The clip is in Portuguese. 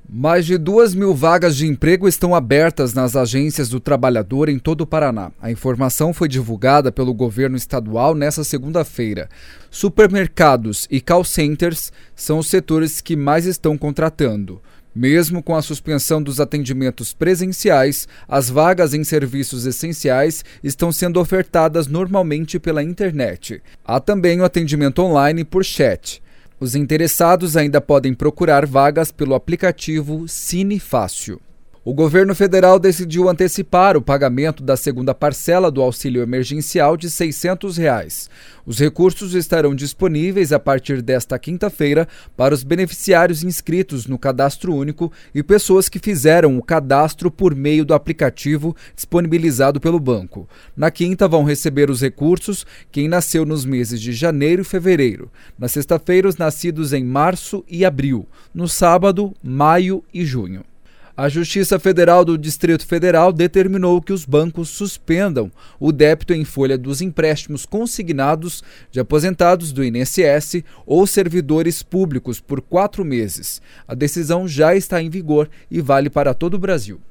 Mais de 2.000 vagas de emprego estão abertas nas agências do trabalhador em todo o Paraná. A informação foi divulgada pelo governo estadual nesta segunda-feira. Supermercados e call centers são os setores que mais estão contratando. Mesmo com a suspensão dos atendimentos presenciais, as vagas em serviços essenciais estão sendo ofertadas normalmente pela internet. Há também o atendimento online por chat. Os interessados ainda podem procurar vagas pelo aplicativo Cine Fácil. O governo federal decidiu antecipar o pagamento da segunda parcela do auxílio emergencial de R$ 600. Os recursos estarão disponíveis a partir desta quinta-feira para os beneficiários inscritos no Cadastro Único e pessoas que fizeram o cadastro por meio do aplicativo disponibilizado pelo banco. Na quinta vão receber os recursos quem nasceu nos meses de janeiro e fevereiro. Na sexta-feira, os nascidos em março e abril. No sábado, maio e junho. A Justiça Federal do Distrito Federal determinou que os bancos suspendam o débito em folha dos empréstimos consignados de aposentados do INSS ou servidores públicos por 4 meses. A decisão já está em vigor e vale para todo o Brasil.